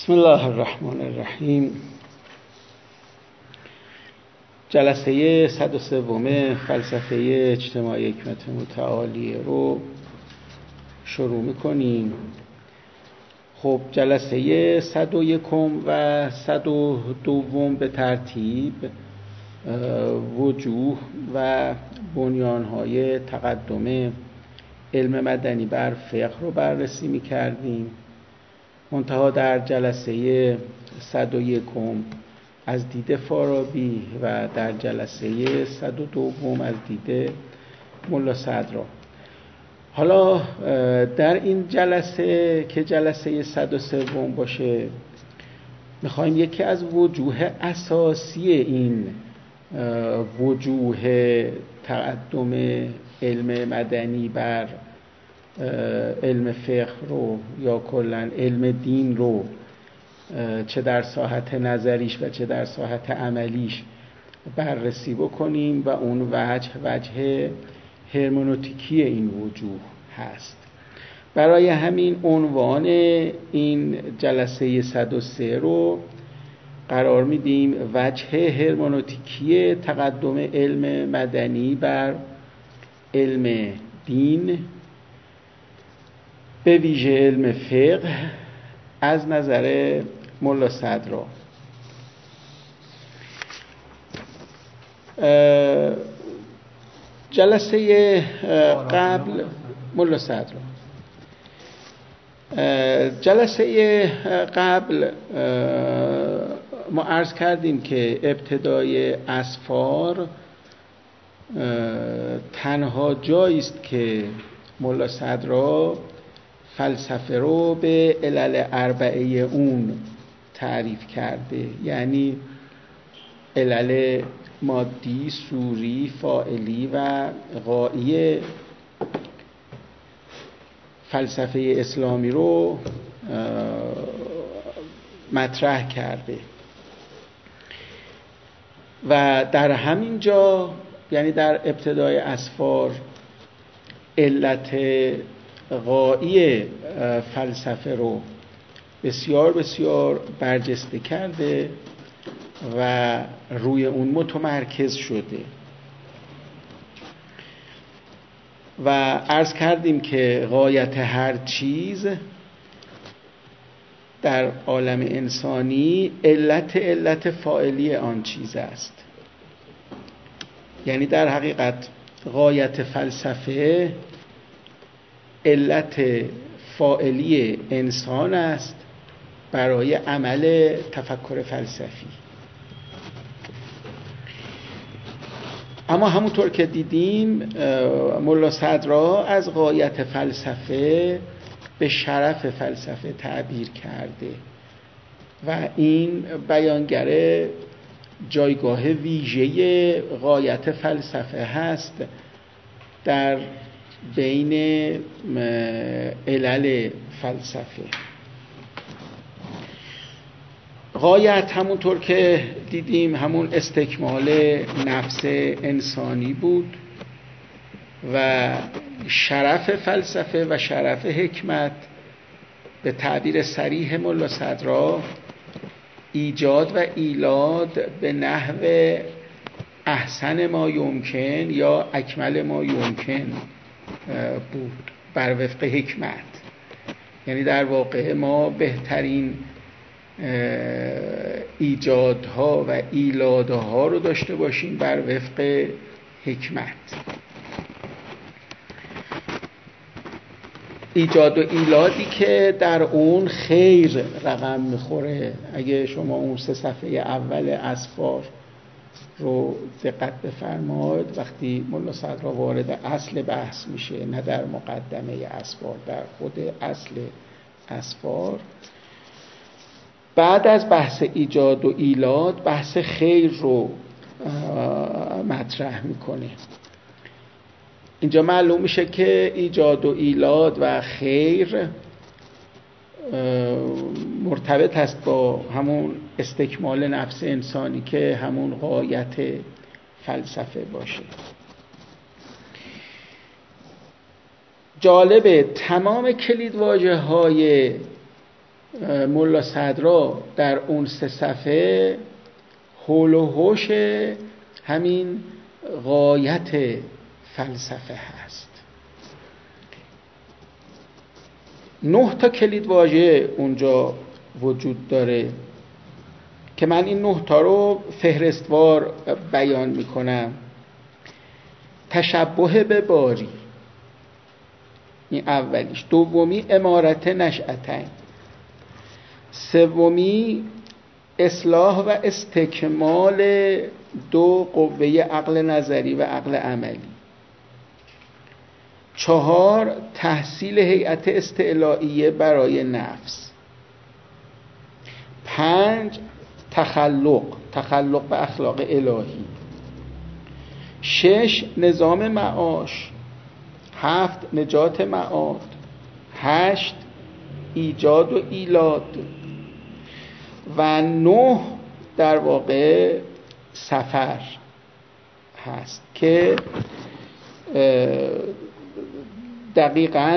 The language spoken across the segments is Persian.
بسم الله الرحمن الرحیم. جلسه 103 فلسفه اجتماعی حکمت متعالی رو شروع میکنیم. خب جلسه 101 و 102 به ترتیب وجوه و بنیانهای تقدم علم مدنی بر فقه رو بررسی میکردیم. منتها در جلسه 101 از دید فارابی و در جلسه 102 از دید ملا صدرا. حالا در این جلسه که جلسه 103 باشه میخوایم یکی از وجوه اساسی این وجوه تقدم علم مدنی بر علم فقه رو یا کلاً علم دین رو چه در ساحت نظریش و چه در ساحت عملیش بررسی بکنیم و اون وجه هرمنوتیکی این وجوه هست. برای همین عنوان این جلسه 103 رو قرار میدیم وجه هرمنوتیکی تقدم علم مدنی بر علم دین به ویژه علم فقه از نظر ملا صدرا. جلسه قبل ملا صدرا جلسه قبل ما عرض کردیم که ابتدای اسفار تنها جایی است که ملا صدرا فلسفه رو به علل اربعه اون تعریف کرده، یعنی علل مادی، صوری، فاعلی و غایی فلسفه اسلامی رو مطرح کرده و در همین جا، یعنی در ابتدای اسفار، علت غایی فلسفه رو بسیار بسیار برجسته کرده و روی اون متمرکز شده و عرض کردیم که غایت هر چیز در عالم انسانی علت فاعلی آن چیز است. یعنی در حقیقت غایت فلسفه علت فاعلی انسان است برای عمل تفکر فلسفی. اما همونطور که دیدیم ملا صدرا از غایت فلسفه به شرف فلسفه تعبیر کرده و این بیانگر جایگاه ویژه غایت فلسفه هست در بین علل فلسفه. غایت همونطور که دیدیم همون استکمال نفس انسانی بود و شرف فلسفه و شرف حکمت به تعبیر صریح ملا صدرا ایجاد و ایلاد به نحو احسن ما یمکن یا اکمل ما یمکن بود بر وفق حکمت. یعنی در واقع ما بهترین ایجادها و ایلادها رو داشته باشیم بر وفق حکمت. ایجاد و ایلادی که در اون خیر رقم میخوره. اگه شما اون 3 صفحه اول اسفار رو دقت بفرمایید، وقتی ملا صدرا وارد اصل بحث میشه، نه در مقدمه اسفار، در خود اصل اسفار، بعد از بحث ایجاد و ایلاد بحث خیر رو مطرح میکنه. اینجا معلوم میشه که ایجاد و ایلاد و خیر مرتبط است با همون استکمال نفس انسانی که همون غایت فلسفه باشه. جالبه تمام کلیدواژه‌های ملا صدرا در اون 3 صفحه حول و حوش همین غایت فلسفه هست. 9 تا کلید واژه اونجا وجود داره که من این 9 تا رو فهرستوار بیان میکنم. تشبه به باری، این اولیش. دومی امارت نشأتین. سومی اصلاح و استکمال 2 قوه عقل نظری و عقل عملی. 4 تحصیل هیئت استعلائیه برای نفس. 5 تخلق به اخلاق الهی. 6 نظام معاش. 7 نجات معاد. 8 ایجاد و ایلاد. و 9 در واقع سفر هست که دقیقاً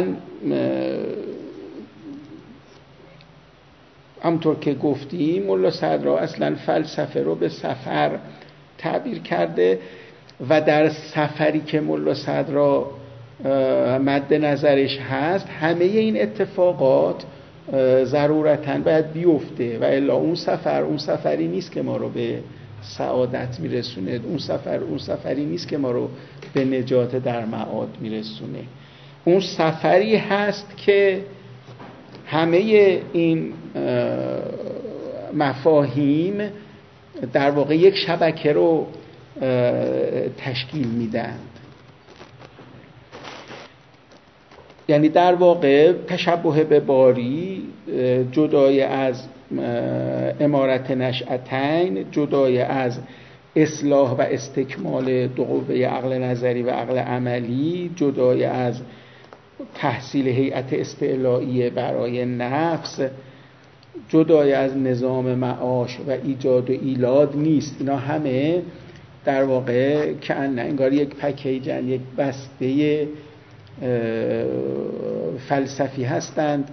همطور که گفتیم ملا صدرا اصلا فلسفه رو به سفر تعبیر کرده و در سفری که ملا صدرا مد نظرش هست همه این اتفاقات ضرورتاً باید بیفته و الا اون سفری نیست که ما رو به سعادت میرسونه. اون سفری نیست که ما رو به نجات در معاد میرسونه. اون سفری هست که همه این مفاهیم در واقع یک شبکه رو تشکیل میدن. یعنی در واقع تشبه به باری جدای از امارت نشأتین، جدای از اصلاح و استکمال 2 قوه عقل نظری و عقل عملی، جدای از تحصیل هیئت استعلائیه برای نفس، جدای از نظام معاش و ایجاد و ایلاد نیست. اینا همه در واقع که انگار یک پکیجن، یک بسته فلسفی هستند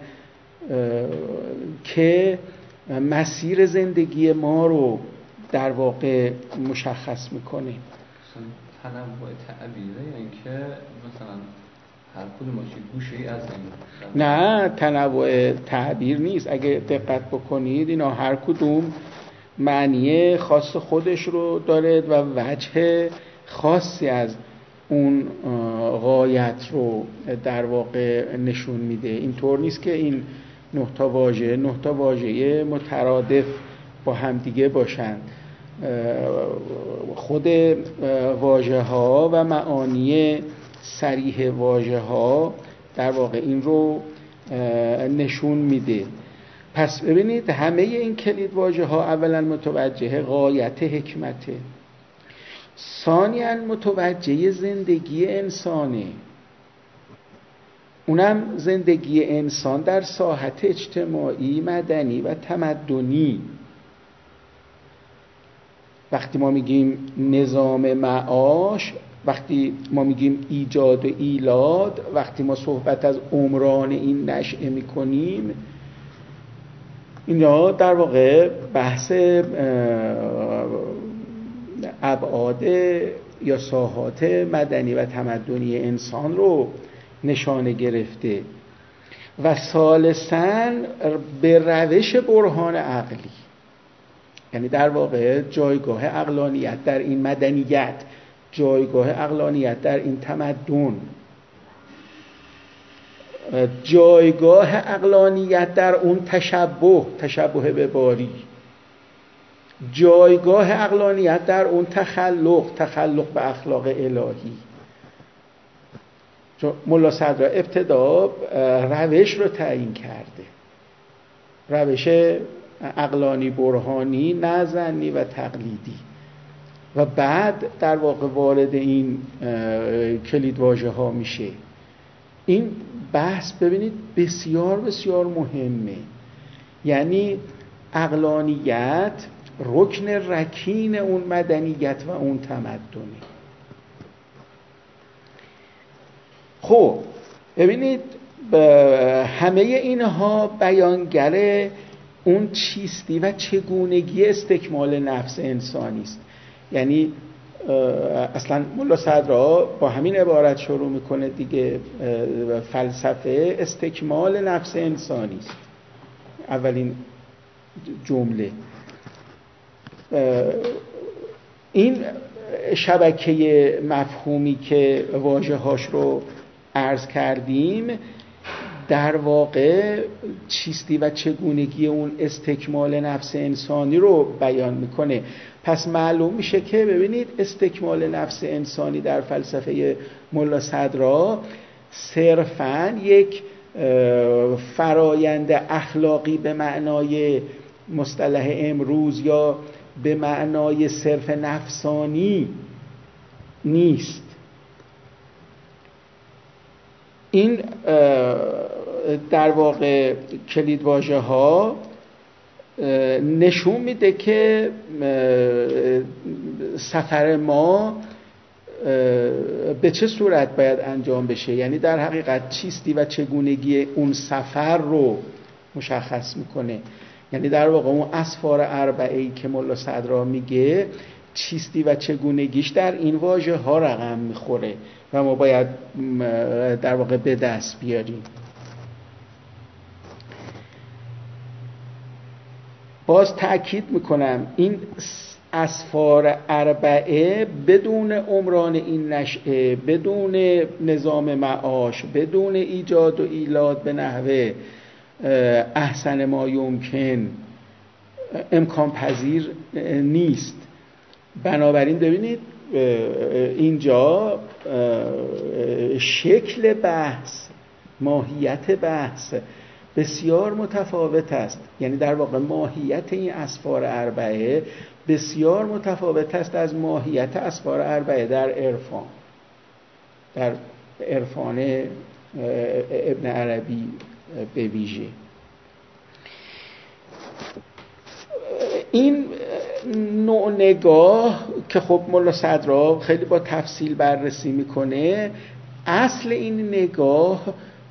که مسیر زندگی ما رو در واقع مشخص میکنه. تنوع تعبیره، یعنی که مثلا هر کدومش گوشه‌ای از این. نه، تنوع تعبیر نیست. اگه دقت بکنید اینا هر کدوم معنی خاص خودش رو داره و وجه خاصی از اون غایت رو در واقع نشون میده. اینطور نیست که این 9 تا واژه مترادف با هم دیگه باشن. خود واژه ها و معانی صریح واژه ها در واقع این رو نشون میده. پس ببینید همه این کلید واژه ها اولا متوجه غایت حکمته، ثانیاً متوجه زندگی انسانه، اونم زندگی انسان در ساحت اجتماعی، مدنی و تمدنی. وقتی ما میگیم نظام معاش، وقتی ما میگیم ایجاد و ایلاد، وقتی ما صحبت از عمران این نشأه میکنیم، اینا در واقع بحث ابعاد یا ساحات مدنی و تمدنی انسان رو نشانه گرفته. و ثالثاً به روش برهان عقلی، یعنی در واقع جایگاه عقلانیت در این مدنیت، جایگاه عقلانیت در این تمدن، جایگاه عقلانیت در اون تشبه به باری، جایگاه عقلانیت در اون تخلق به اخلاق الهی. چون ملا صدرا ابتدا روش رو تعیین کرده، روش عقلانی برهانی، نه ظنی و تقلیدی، و بعد در واقع وارد این کلید واژه ها میشه. این بحث ببینید بسیار بسیار مهمه. یعنی عقلانیت رکن رکین اون مدنیت و اون تمدنه. خب ببینید همه اینها بیانگر اون چیستی و چگونگی استکمال نفس انسانی است. یعنی اصلا ملا صدرا با همین عبارت شروع میکنه دیگه، فلسفه استکمال نفس انسانی است، اولین جمله. این شبکه مفهومی که واژه‌هاش رو عرض کردیم در واقع چیستی و چگونگی اون استکمال نفس انسانی رو بیان میکنه. پس معلوم میشه که ببینید استکمال نفس انسانی در فلسفه ملا صدرا صرفاً یک فرایند اخلاقی به معنای مصطلح امروز یا به معنای صرف نفسانی نیست. این در واقع کلیدواژه ها نشون میده که سفر ما به چه صورت باید انجام بشه. یعنی در حقیقت چیستی و چگونگی اون سفر رو مشخص میکنه. یعنی در واقع اون اسفار اربعه‌ای که ملا صدرا میگه چیستی و چگونگیش در این واژه ها رقم میخوره و ما باید در واقع به دست بیاریم. باز تأکید میکنم این اسفار اربعه بدون عمران این نشأه، بدون نظام معاش، بدون ایجاد و ایلاد به نحوه احسن ما یمکن امکان پذیر نیست. بنابراین ببینید اینجا شکل بحث، ماهیت بحث بسیار متفاوت است. یعنی در واقع ماهیت این اسفار اربعه بسیار متفاوت است از ماهیت اسفار اربعه در عرفان، در عرفان ابن عربی به ویژه. این نوع نگاه که خب ملا صدرا خیلی با تفصیل بررسی میکنه، اصل این نگاه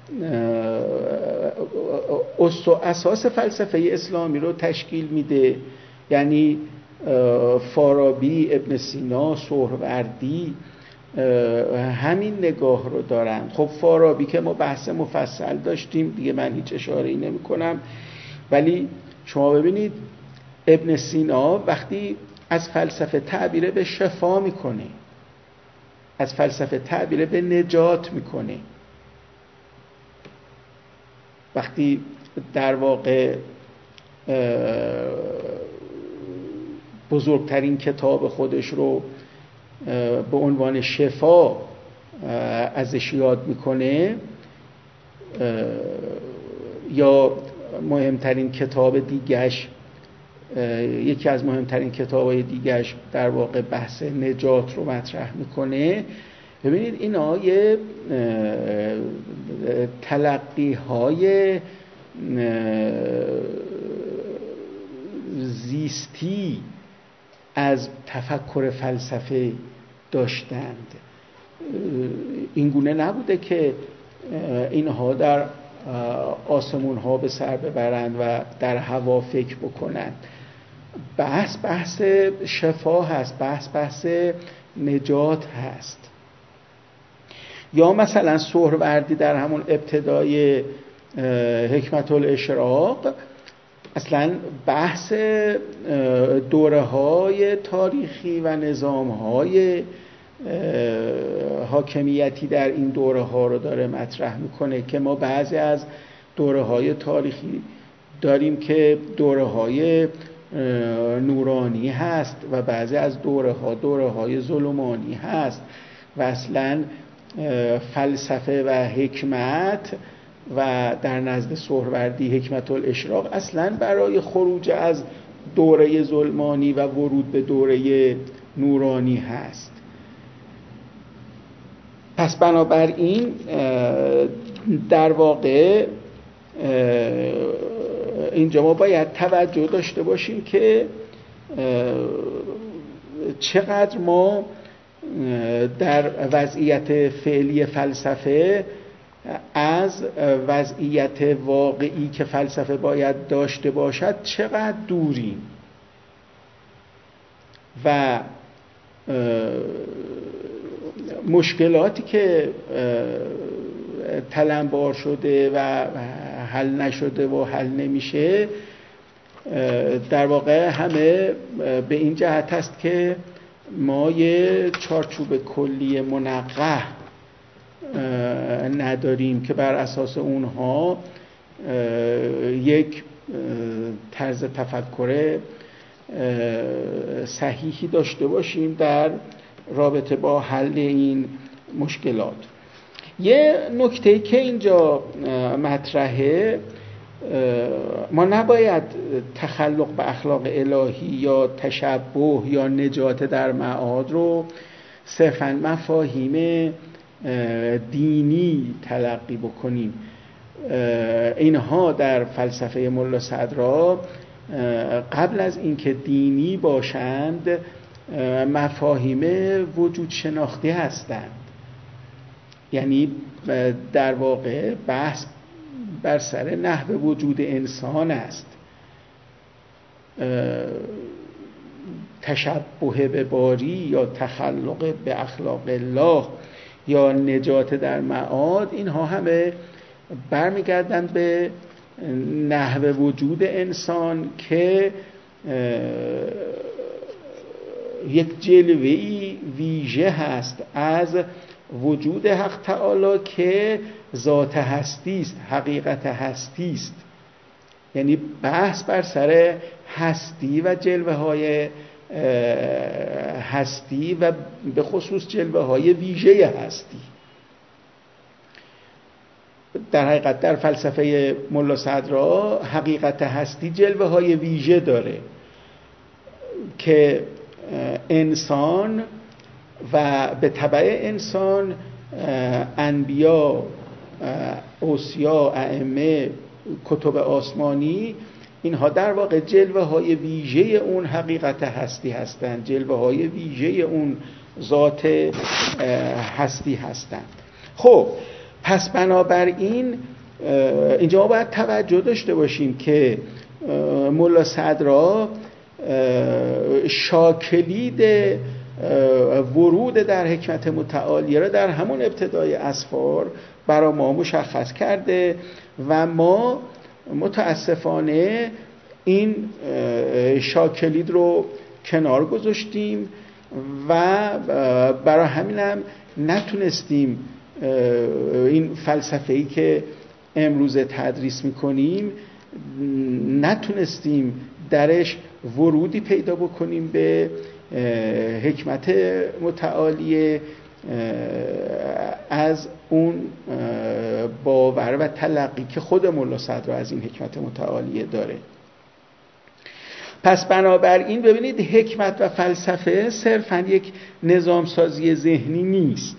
اساس فلسفه اسلامی رو تشکیل میده. یعنی فارابی، ابن سینا، سهروردی همین نگاه رو دارن. خب فارابی که ما بحث مفصل داشتیم دیگه، من هیچ اشاره‌ای نمی‌کنم، ولی شما ببینید ابن سینا وقتی از فلسفه تعبیر به شفا میکنه، از فلسفه تعبیر به نجات میکنه، وقتی در واقع بزرگترین کتاب خودش رو به عنوان شفا ازش یاد میکنه، یا مهمترین کتاب دیگرش، یکی از مهمترین کتاب‌های دیگرش در واقع بحث نجات رو مطرح میکنه، ببینید اینا یه تلقی‌های زیستی از تفکر فلسفه داشتند. اینگونه نبوده که اینها در آسمون ها به سر ببرند و در هوا فکر بکنند. بحث شفا هست، بحث نجات هست. یا مثلا سهروردی در همون ابتدای حکمت الاشراق اصلا بحث دوره های تاریخی و نظام های حاکمیتی در این دوره ها رو داره مطرح میکنه که ما بعضی از دوره های تاریخی داریم که دوره های نورانی هست و بعضی از دوره های ظلمانی هست و اصلا فلسفه و حکمت و در نزد سهروردی حکمت الاشراق اصلا برای خروج از دوره ظلمانی و ورود به دوره نورانی هست. پس بنابراین در واقع اینجا ما باید توجه داشته باشیم که چقدر ما در وضعیت فعلی فلسفه از وضعیت واقعی که فلسفه باید داشته باشد چقدر دوریم و مشکلاتی که تلمبار شده و حل نشده و حل نمیشه در واقع همه به این جهت است که ما یه چارچوب کلی منقح نداریم که بر اساس اونها یک طرز تفکر صحیحی داشته باشیم در رابطه با حل این مشکلات. یه نکته که اینجا مطرحه، ما نباید تخلق به اخلاق الهی یا تشبه یا نجات در معاد رو صرفاً مفاهیم دینی تلقی بکنیم. اینها در فلسفه ملا صدرا قبل از اینکه دینی باشند مفاهیم وجود شناختی هستند. یعنی در واقع بحث بر سر نحو وجود انسان است. تشبه به باری یا تخلق به اخلاق الله یا نجات در معاد، اینها همه برمیگردند به نحو وجود انسان که یک جلوه‌ای ویژه هست از وجود حق تعالی که ذات هستی است، حقیقت هستی است. یعنی بحث بر سر هستی و جلوه‌های هستی و به خصوص جلوه‌های ویژه هستی. در حقیقت در فلسفه ملا صدرا حقیقت هستی جلوه‌های ویژه داره که انسان و به تبع انسان انبیا، اوصیا، ائمه، کتب آسمانی، اینها در واقع جلوه‌های ویژه اون حقیقت هستی هستند، جلوه‌های ویژه اون ذات هستی هستند. خب پس بنابراین اینجا باید توجه داشته باشیم که ملا صدرا شاکلید ورود در حکمت متعالیه را در همون ابتدای اسفار برای ما مشخص کرده و ما متاسفانه این شاکلید رو کنار گذاشتیم و برای همینم نتونستیم این فلسفه‌ای که امروز تدریس میکنیم نتونستیم درش ورودی پیدا بکنیم به حکمت متعالیه از اون باور و تلقی که خود ملا صدرا از این حکمت متعالیه داره. پس بنابراین ببینید حکمت و فلسفه صرفاً یک نظام سازی ذهنی نیست.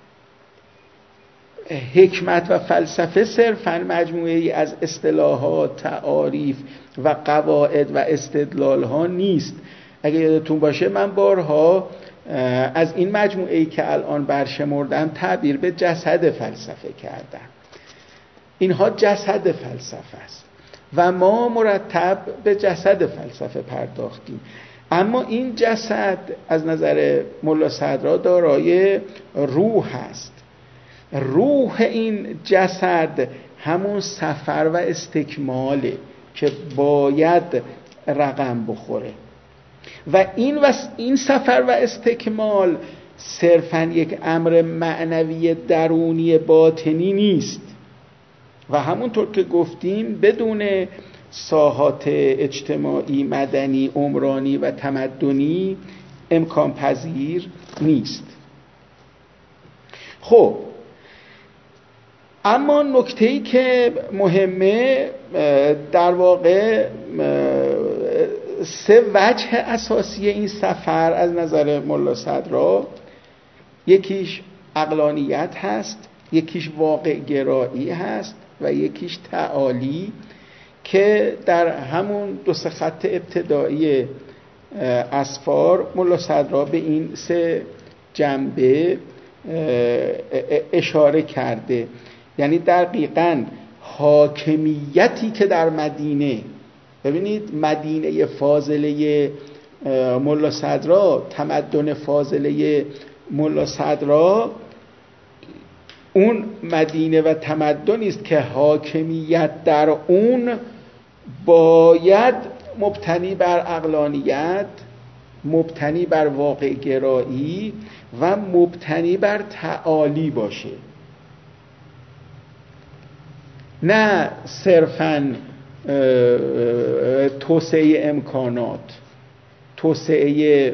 حکمت و فلسفه صرفاً مجموعه‌ای از اصطلاحات، تعاریف و قواعد و استدلال‌ها نیست. اگه یادتون باشه من بارها از این مجموعه‌ای که الان برشمردم تعبیر به جسد فلسفه کردم. اینها جسد فلسفه است و ما مرتب به جسد فلسفه پرداختیم. اما این جسد از نظر ملا صدرا دارای روح است. روح این جسد همون سفر و استکماله که باید رقم بخوره و این سفر و استکمال صرفاً یک امر معنوی درونی باطنی نیست و همونطور که گفتیم بدون ساحات اجتماعی، مدنی، عمرانی و تمدنی امکان پذیر نیست. خب اما نکته‌ای که مهمه در واقع سه وجه اساسی این سفر از نظر ملا صدرا، یکیش عقلانیت هست، یکیش واقع گرایی هست و یکیش تعالی که در همون دو سه خط ابتدایی اسفار ملا صدرا به این سه جنبه اشاره کرده. یعنی دقیقاً حاکمیتی که در مدینه، ببینید مدینه فاضله ملا صدرا، تمدن فاضله ملا صدرا اون مدینه و تمدنی است که حاکمیت در اون باید مبتنی بر عقلانیت، مبتنی بر واقع گرایی و مبتنی بر تعالی باشه، نه صرفاً توسعه امکانات، توسعه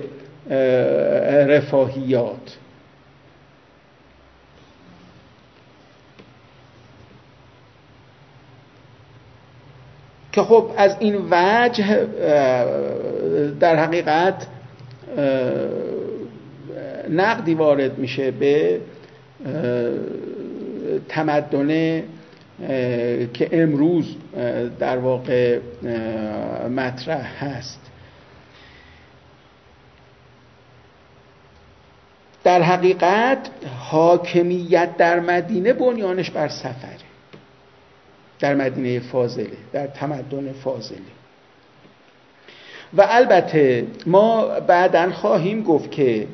رفاهیات. که خب از این وجه در حقیقت نقدی وارد میشه به تمدن که امروز در واقع مطرح هست. در حقیقت حاکمیت در مدینه بنیانش بر سفره، در مدینه فاضله، در تمدن فاضله. و البته ما بعداً خواهیم گفت که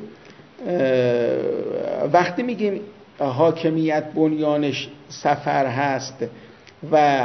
وقتی میگیم حاکمیت بنیانش سفر هست و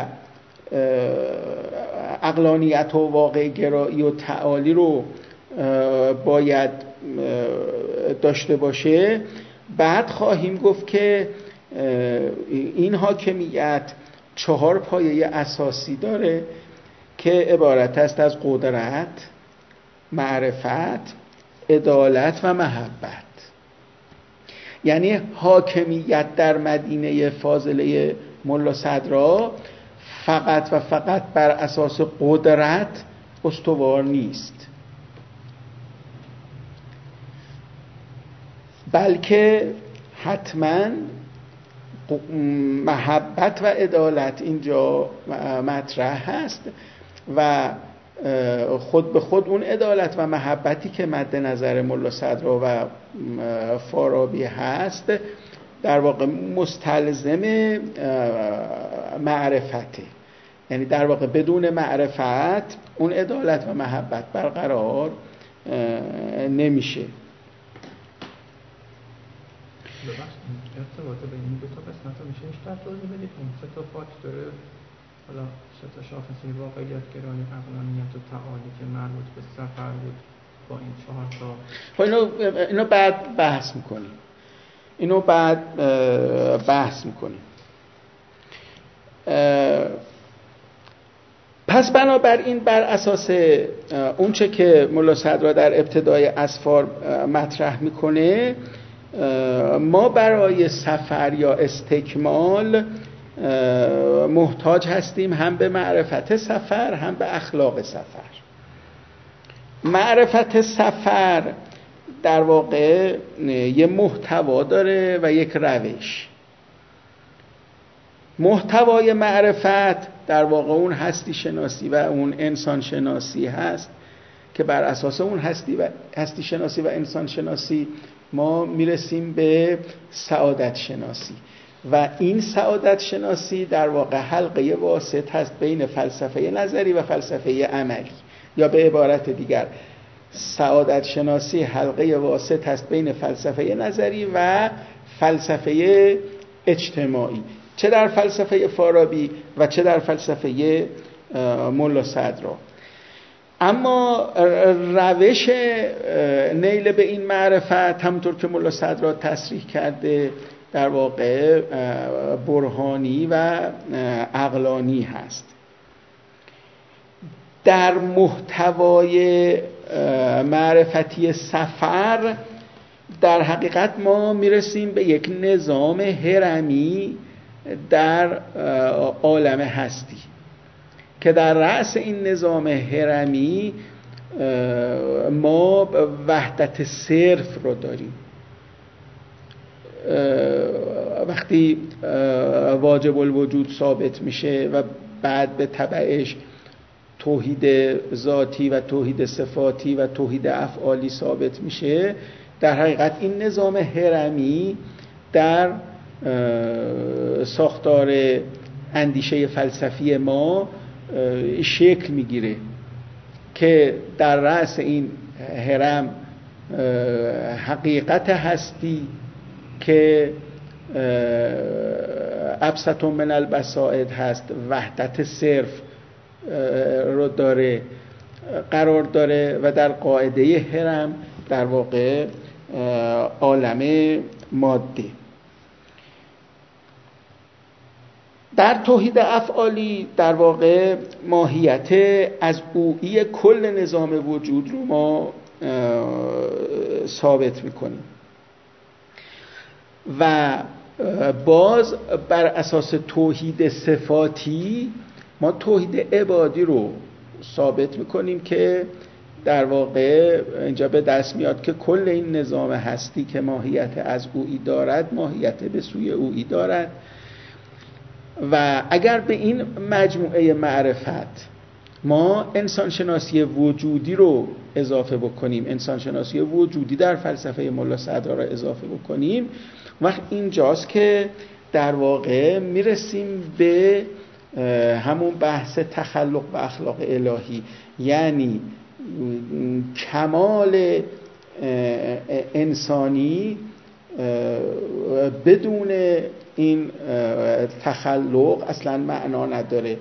عقلانیت و واقع گرایی و تعالی رو باید داشته باشه، بعد خواهیم گفت که این حاکمیت 4 پایه اساسی داره که عبارت است از قدرت، معرفت، عدالت و محبت. یعنی حاکمیت در مدینه فاضله ملا صدرا فقط و فقط بر اساس قدرت استوار نیست، بلکه حتما محبت و عدالت اینجا مطرح هست و خود به خود اون عدالت و محبتی که مد نظر ملا صدرا و فارابی هست در واقع مستلزم معرفته. یعنی در واقع بدون معرفت اون عدالت و محبت برقرار نمیشه. ارتباط بین این دو تا قسمت رو میشه بیشتر توضیح بدید؟ اون 3 تا فاکتور، حالا 3 تا شاخصه واقعیت گرایی، عقلانیت و تعالی که مربوط به سفر بود، با این 4 تا اینو بعد بحث میکنیم. پس بنابراین بر اساس اونچه که ملا صدرا در ابتدای اسفار مطرح میکنه، ما برای سفر یا استکمال محتاج هستیم هم به معرفت سفر هم به اخلاق سفر. معرفت سفر در واقع یه محتوا داره و یک روش. محتوای معرفت در واقع اون هستی شناسی و اون انسان شناسی هست که بر اساس اون هستی شناسی و انسان شناسی ما میرسیم به سعادت شناسی و این سعادت شناسی در واقع حلقه واسط هست بین فلسفه نظری و فلسفه عملی، یا به عبارت دیگر سعادت شناسی حلقه واسط هست بین فلسفه نظری و فلسفه اجتماعی، چه در فلسفه فارابی و چه در فلسفه ملا صدرا. اما روش نیل به این معرفت همونطور که ملا صدرا تصریح کرده در واقع برهانی و عقلانی هست. در محتوای معرفتی سفر در حقیقت ما میرسیم به یک نظام هرمی در عالم هستی که در رأس این نظام هرمی ما وحدت صرف رو داریم. وقتی واجب الوجود ثابت میشه و بعد به تبعش توحید ذاتی و توحید صفاتی و توحید افعالی ثابت میشه، در حقیقت این نظام هرمی در ساختار اندیشه فلسفی ما شکل میگیره که در رأس این هرم حقیقت هستی که ابسط من البسائط هست، وحدت صرف رو داره قرار داره و در قاعده هرم در واقع عالم ماده. در توحید افعالی در واقع ماهیت از اویی کل نظام وجود رو ما ثابت میکنیم و باز بر اساس توحید صفاتی ما توحید عبادی رو ثابت میکنیم که در واقع اینجا به دست میاد که کل این نظام هستی که ماهیت از اویی دارد ماهیت به سوی اویی دارد و اگر به این مجموعه معرفت ما انسانشناسی وجودی رو اضافه بکنیم، انسانشناسی وجودی در فلسفه ملا صدرا رو اضافه بکنیم، وقت اینجاست که در واقع میرسیم به همون بحث تخلق و اخلاق الهی، یعنی کمال انسانی بدون این تخلق اصلا معنا نداره.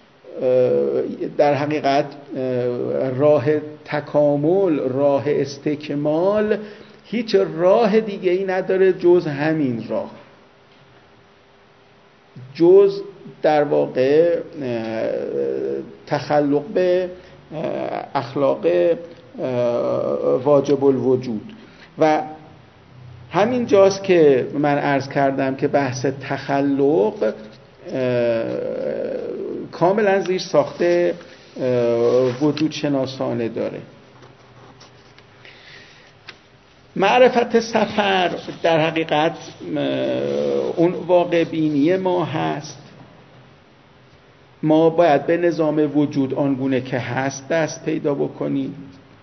در حقیقت راه تکامل، راه استکمال هیچ راه دیگه ای نداره جز همین راه، جز در واقع تخلق به اخلاق واجب الوجود. و همین جاست که من عرض کردم که بحث تخلق کاملا زیر ساخته وجود شناسانه داره. معرفت سفر در حقیقت اون واقع بینی ما هست. ما باید به نظام وجود آنگونه که هست دست پیدا بکنیم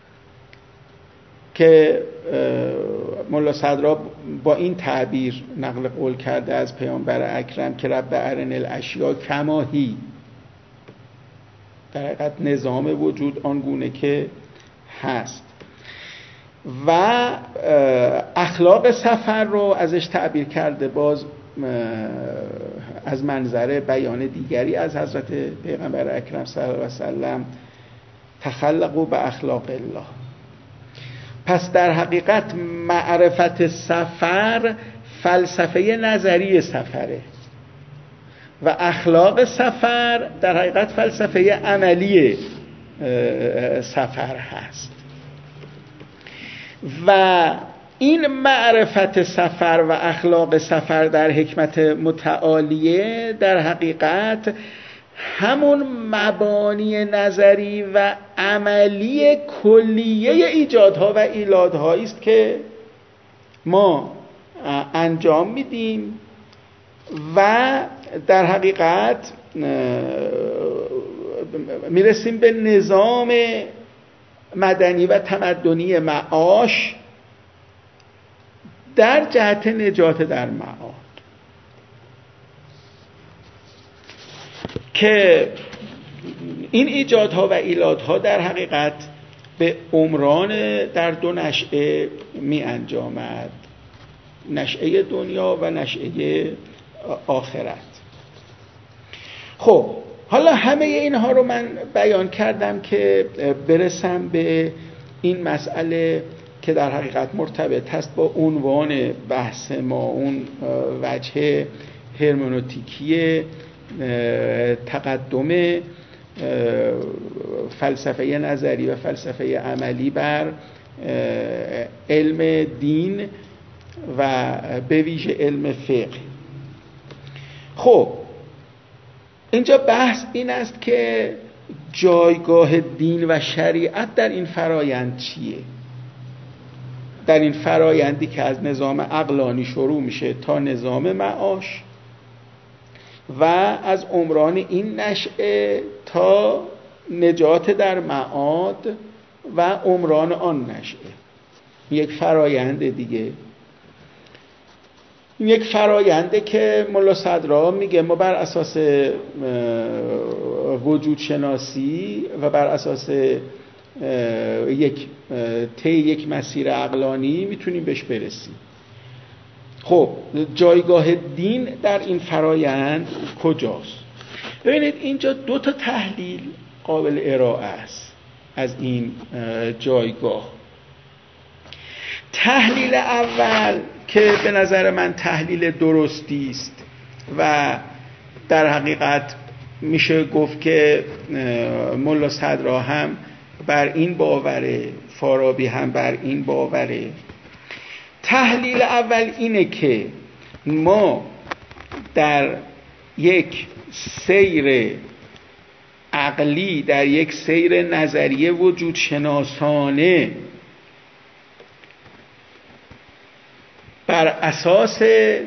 که ملا صدرا با این تعبیر نقل قول کرده از پیامبر اکرم که رب ارن الاشیاء کما هی، در حقیقت نظام وجود آنگونه که هست. و اخلاق سفر رو ازش تعبیر کرده باز از منظر بیان دیگری از حضرت پیغمبر اکرم صلی الله علیه وسلم، تخلقوا به اخلاق الله. پس در حقیقت معرفت سفر فلسفه نظری سفره و اخلاق سفر در حقیقت فلسفه عملی سفر هست. و این معرفت سفر و اخلاق سفر در حکمت متعالیه در حقیقت همون مبانی نظری و عملی کلیه ایجادها و ایلادهایی است که ما انجام میدیم و در حقیقت میرسیم به نظام مدنی و تمدنی معاش در جهت نجات در معاد، که این ایجادها و ایلادها در حقیقت به عمران در دو نشأه می انجامد، نشأه دنیا و نشأه آخرت. خب حالا همه اینها رو من بیان کردم که برسم به این مسئله که در حقیقت مرتبط هست با عنوان بحث ما، اون وجه هرمنوتیکی تقدم فلسفه نظری و فلسفه عملی بر علم دین و به ویژه علم فقه. خب اینجا بحث این است که جایگاه دین و شریعت در این فرایند چیه؟ در این فرایندی که از نظام عقلانی شروع میشه تا نظام معاش و از عمران این نشأه تا نجات در معاد و عمران آن نشأه، یک فرایند دیگه. این یک فراینده که ملا صدرا میگه ما بر اساس وجود شناسی و بر اساس یک مسیر عقلانی میتونیم بهش برسیم. خب جایگاه دین در این فرایند کجاست؟ ببینید اینجا 2 تا تحلیل قابل ارائه است از این جایگاه. تحلیل اول که به نظر من تحلیل درستی است و در حقیقت میشه گفت که ملا صدرا هم بر این باوره، فارابی هم بر این باوره. تحلیل اول اینه که ما در یک سیر عقلی، در یک سیر نظریه وجود شناسانه بر اساس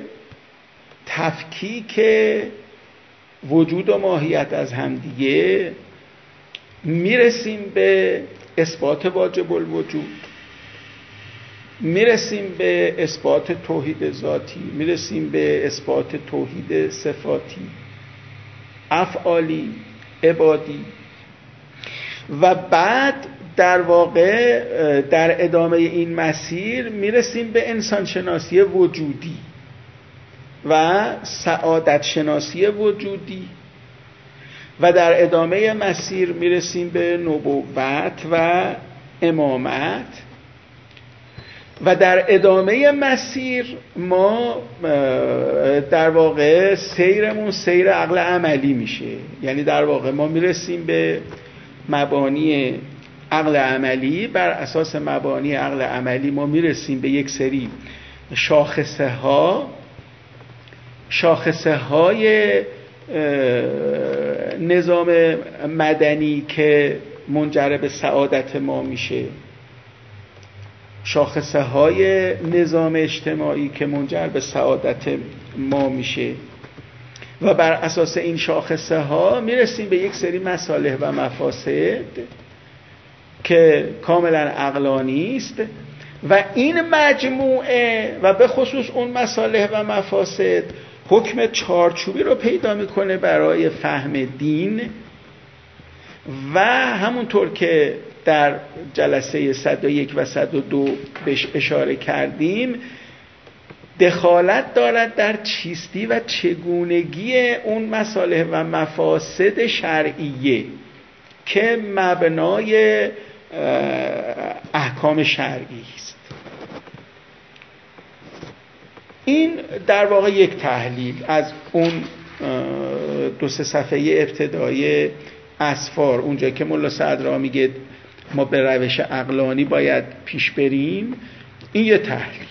تفکیک وجود و ماهیت از همدیگه میرسیم به اثبات واجب الوجود، میرسیم به اثبات توحید ذاتی، میرسیم به اثبات توحید صفاتی، افعالی، عبادی، و بعد در واقع در ادامه این مسیر میرسیم به انسان شناسی وجودی و سعادت شناسی وجودی، و در ادامه مسیر میرسیم به نبوت و امامت، و در ادامه مسیر ما در واقع سیرمون سیر عقل عملی میشه. یعنی در واقع ما میرسیم به مبانی عقل عملی. بر اساس مبانی عقل عملی ما میرسیم به یک سری شاخصه های نظام مدنی که منجر به سعادت ما میشه، شاخصه های نظام اجتماعی که منجر به سعادت ما میشه، و بر اساس این شاخصه ها میرسیم به یک سری مصالح و مفاسد که کاملا عقلانی است، و این مجموعه و به خصوص اون مصالح و مفاسد حکم چارچوبی رو پیدا میکنه برای فهم دین، و همونطور که در جلسه 101 و 102 بهش اشاره کردیم دخالت دارد در چیستی و چگونگی اون مصالح و مفاسد شرعیه که مبنای احکام شرعی است. این در واقع یک تحلیل از اون 2-3 صفحه ابتدای اسفار، اونجا که ملا صدرا میگه ما به روش عقلانی باید پیش بریم. این یه تحلیل.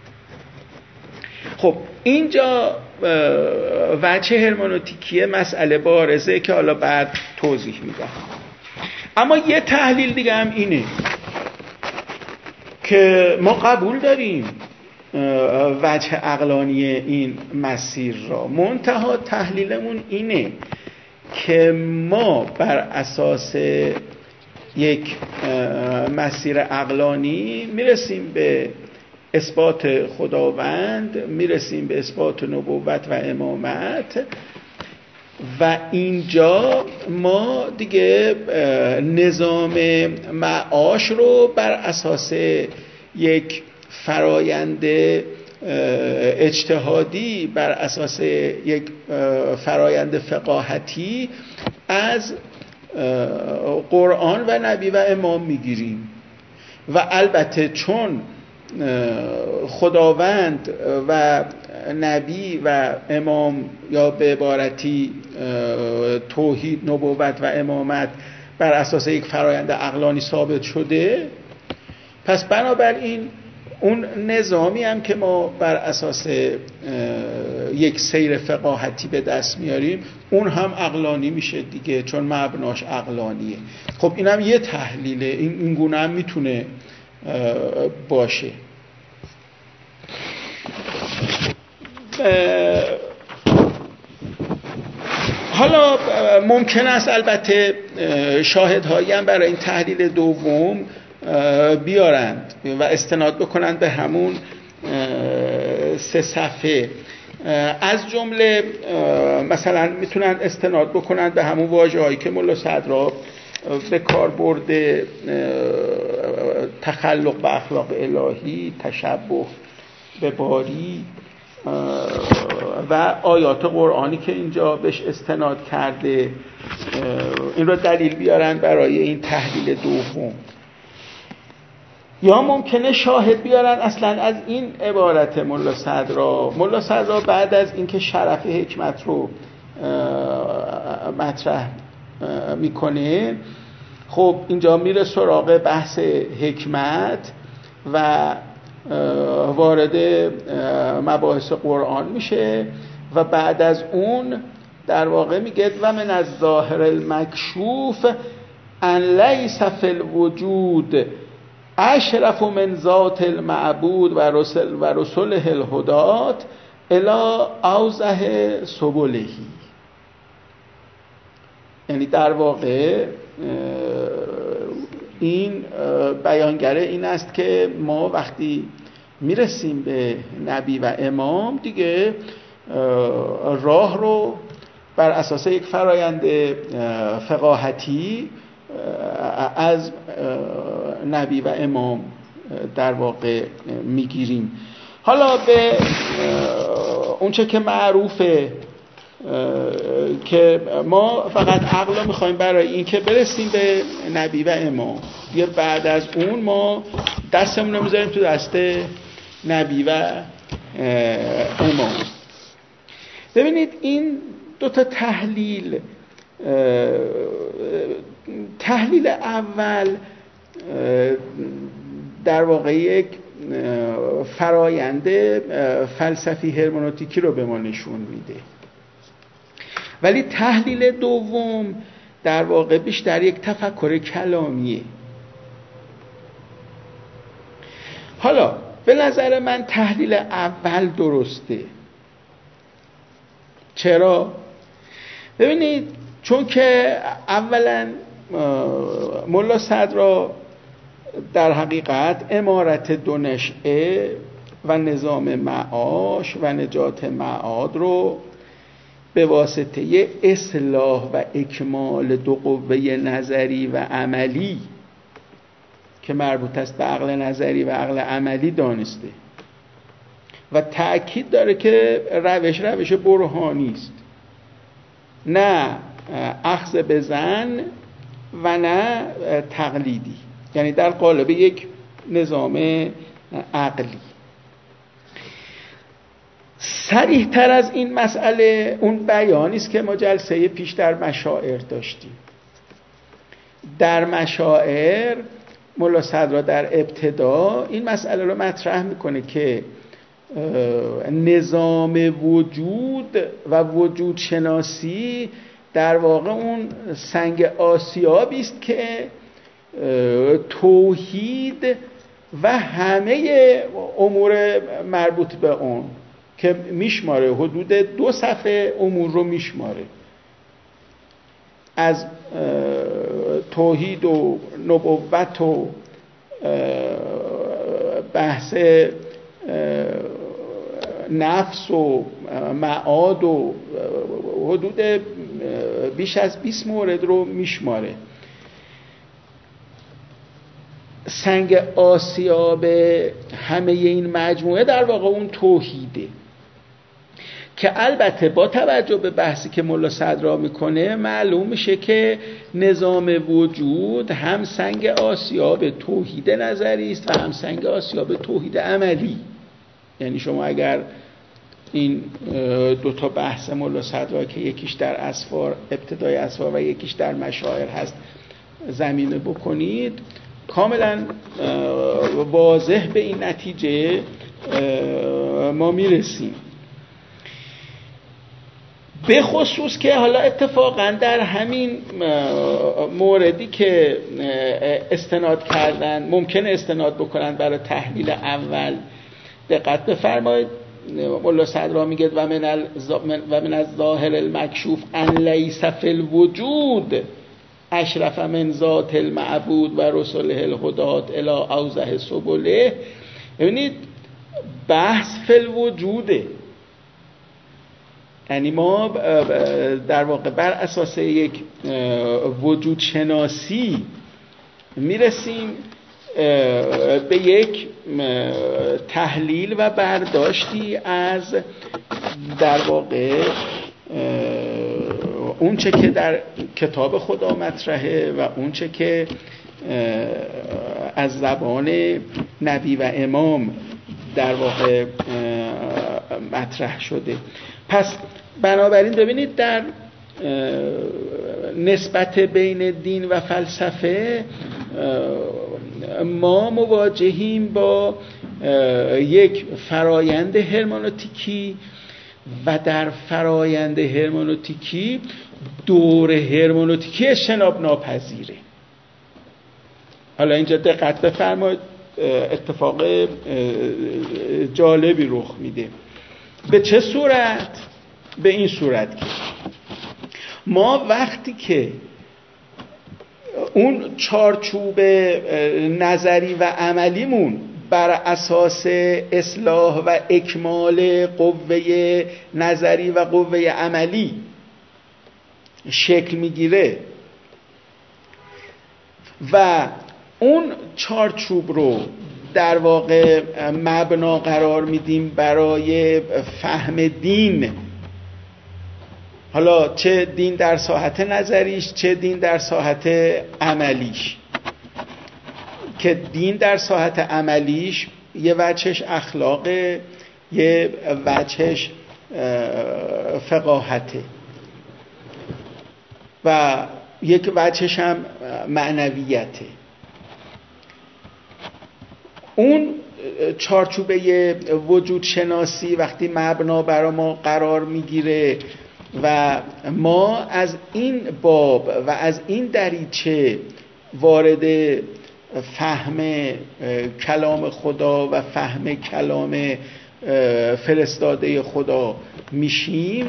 خب اینجا وجه هرمنوتیکی مسئله بارزه که حالا بعد توضیح میدم. اما یه تحلیل دیگه هم اینه که ما قبول داریم وجه عقلانی این مسیر را، منتها تحلیلمون اینه که ما بر اساس یک مسیر عقلانی میرسیم به اثبات خداوند، میرسیم به اثبات نبوت و امامت، و اینجا ما دیگه نظام معاش رو بر اساس یک فرایند اجتهادی، بر اساس یک فرایند فقاهتی از قرآن و نبی و امام میگیریم. و البته چون خداوند و نبی و امام، یا به عبارتی توحید، نبوت و امامت، بر اساس یک فرایند عقلانی ثابت شده، پس بنابراین اون نظامی هم که ما بر اساس یک سیر فقاهتی به دست میاریم اون هم عقلانی میشه دیگه، چون مبناش عقلانیه. خب این هم یه تحلیله، این گونه هم میتونه باشه. حالا ممکن است البته شاهدهایی هم برای این تحلیل دوم بیارند و استناد بکنند به همون 3 صفحه از جمله مثلا میتونن استناد بکنن به همون واژه‌هایی که ملا صدرا به کار برده، تخلق به اخلاق الهی، تشبه به باری و آیات قرآنی که اینجا بهش استناد کرده، این رو دلیل بیارن برای این تحلیل دوم. یا ممکنه شاهد بیارن اصلا از این عبارت ملا صدرا بعد از اینکه شرف حکمت رو مطرح میکنه، خب اینجا میره سراغ بحث حکمت و وارد مباحث قرآن میشه و بعد از اون در واقع میگه و من از ظاهر المکشوف ان لیس فی الوجود اشرف من ذات المعبود و رسله الهدات الی اوضح سبلهی. یعنی در واقع این بیانگره این است که ما وقتی میرسیم به نبی و امام دیگه راه رو بر اساس یک فرایند فقاهتی از نبی و امام در واقع میگیریم. حالا به اونچه که معروفه که ما فقط عقل رو میخوایم برای این که برسیم به نبی و امام، یه بعد از اون ما دستمون رو میذاریم تو دست نبی و امام. ببینید این دوتا تحلیل اول در واقع یک فرایند فلسفی هرمنوتیکی رو به ما نشون میده، ولی تحلیل دوم در واقع بیشتر یک تفکر کلامیه. حالا به نظر من تحلیل اول درسته. چرا؟ ببینید چون که اولا ملا صدرا در حقیقت امارت دو نشأه و نظام معاش و نجات معاد رو به واسطه اصلاح و اکمال دو قوه نظری و عملی که مربوط است به عقل نظری و عقل عملی دانسته و تأکید داره که روش برهانی است، نه اخذ بزن و نه تقلیدی، یعنی در قالب یک نظام عقلی. صریح تر از این مسئله اون بیانی است که ما جلسه پیش در مشاعر داشتیم. در مشاعر ملا صدرا در ابتدا این مسئله رو مطرح میکنه که نظام وجود و وجود شناسی در واقع اون سنگ آسیابی است که توحید و همه امور مربوط به اون که میشماره، حدود 2 صفحه امور رو میشماره، از توحید و نبوت و بحث نفس و معاد و حدود بیش از 20 مورد رو میشماره. سنگ آسیاب همه این مجموعه در واقع اون توحیده که البته با توجه به بحثی که ملا صدرا میکنه معلوم میشه که نظام وجود هم سنگ آسیاب توحید نظری است و هم سنگ آسیاب توحید عملی. یعنی شما اگر این 2 تا بحث ملا صدرا که یکیش در اسفار، ابتدای اسفار و یکیش در مشاعر هست زمینه بکنید، کاملا واضح به این نتیجه ما میرسیم. به خصوص که حالا اتفاقا در همین موردی که استناد کردن ممکنه استناد بکنن برای تحلیل اول، دقت بفرمایید ملا صدرا میگه و من از ظاهر المکشوف ان لیس فی الوجود اشرف من ذات المعبود و رسله الهدات الی اوضح سبله. ببینید بحث فل وجوده. یعنی ما در واقع بر اساس یک وجود شناسی میرسیم به یک تحلیل و برداشتی از در واقع اون چه که در کتاب خدا مطرحه و اون چه که از زبان نبی و امام در واقع مطرح شده. پس بنابراین ببینید در نسبت بین دین و فلسفه ما مواجهیم با یک فرایند هرمنوتیکی و در فرایند هرمنوتیکی دور هرمنوتیکی اجتناب ناپذیره. حالا اینجا دقت بفرمایید، اتفاق جالبی رخ میده. به چه صورت؟ به این صورت که ما وقتی که اون چارچوب نظری و عملیمون بر اساس اصلاح و اکمال قوه نظری و قوه عملی شکل میگیره و اون چارچوب رو در واقع مبنا قرار میدیم برای فهم دین، حالا چه دین در ساحت نظریش چه دین در ساحت عملیش، که دین در ساحت عملیش یه وجهش اخلاقه، یه وجهش فقاهته و یک وجهش هم معنویته. اون چارچوبه وجود شناسی وقتی مبنا برای ما قرار میگیره و ما از این باب و از این دریچه وارد فهم کلام خدا و فهم کلام فرستاده خدا میشیم،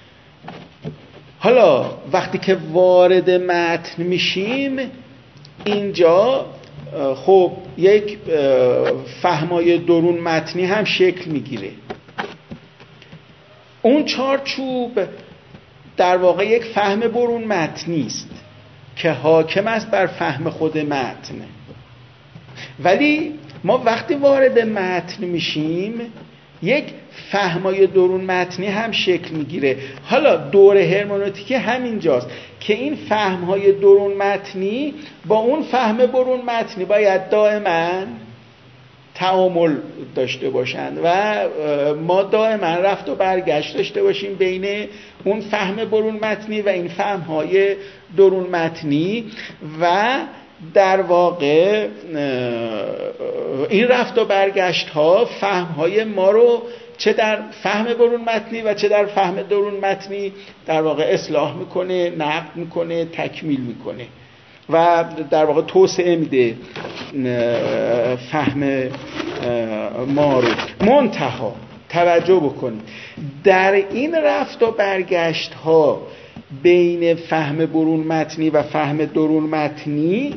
حالا وقتی که وارد متن میشیم اینجا خب یک فهمای درون متنی هم شکل میگیره. اون چارچوب در واقع یک فهم برون متنی است که حاکم است بر فهم خود متن، ولی ما وقتی وارد متن میشیم یک فهمای درون متنی هم شکل میگیره. حالا دور هرمنوتیک همینجاست که این فهمهای درون متنی با اون فهم برون متنی باید دائما تعامل داشته باشند و ما دائما رفت و برگشت داشته باشیم بین اون فهم برون متنی و این فهمهای درون متنی و در واقع این رفت و برگشت ها فهم های ما رو چه در فهم برون متنی و چه در فهم درون متنی در واقع اصلاح میکنه، نقد میکنه، تکمیل میکنه و در واقع توسعه میده فهم ما رو. منتها توجه بکنید در این رفت و برگشت ها بین فهم برون متنی و فهم درون متنی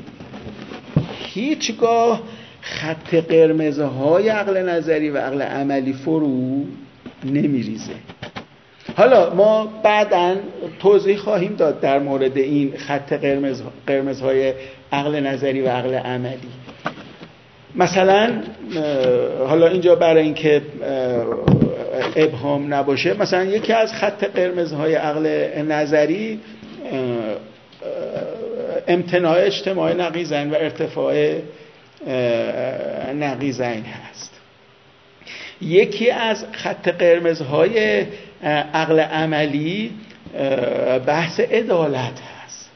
هیچگاه خط قرمزهای عقل نظری و عقل عملی فرو نمیریزه. حالا ما بعداً توضیح خواهیم داد در مورد این خط قرمزهای عقل نظری و عقل عملی. مثلا حالا اینجا برای اینکه ابهام نباشه، مثلا یکی از خط قرمزهای عقل نظری امتناع اجتماع نقیضین و ارتفاع نقیضین هست. یکی از خط قرمزهای عقل عملی بحث عدالت هست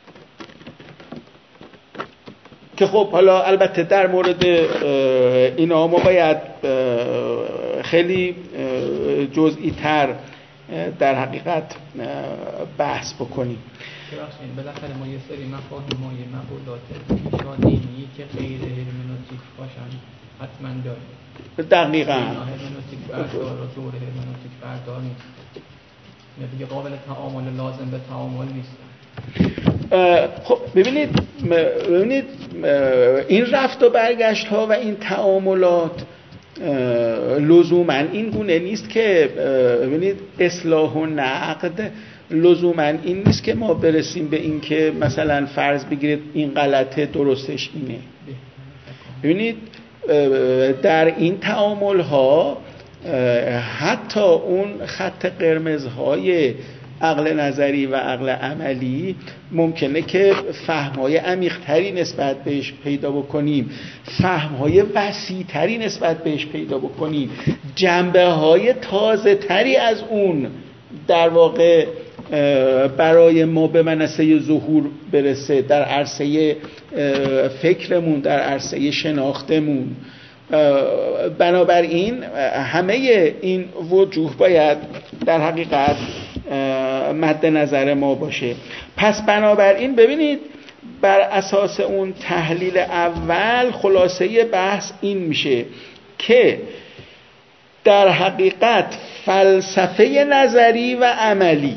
که خب حالا البته در مورد اینا ما باید خیلی جزئی تر در حقیقت بحث بکنیم. بالاخره ما یه سری مفاهیم و یه مقولات پیشادینی که غیر هرمنوتیک باشن حتما داریم. دقیقاً هرمنوتیک بردار و دور هرمنوتیک بردار نیست، یا دیگه قابل تعامل لازم به تعامل نیستن. خب ببینید این رفت و برگشت ها و این تعاملات لزوما این گونه نیست که ببینید اصلاح و نقد لزوما این نیست که ما برسیم به این که مثلا فرض بگیرید این غلطه درستش اینه. ببینید در این تعامل ها حتی اون خط قرمزهای عقل نظری و عقل عملی ممکنه که فهم‌های عمیق‌تری نسبت بهش پیدا بکنیم، فهم‌های وسیع‌تری نسبت بهش پیدا بکنیم، جنبه‌های تازه‌تری از اون در واقع برای ما به منصه ظهور برسه در عرصه فکرمون، در عرصه شناختمون. بنابراین همه این وجوه باید در حقیقت مد نظر ما باشه. پس بنابراین ببینید بر اساس اون تحلیل اول خلاصه بحث این میشه که در حقیقت فلسفه نظری و عملی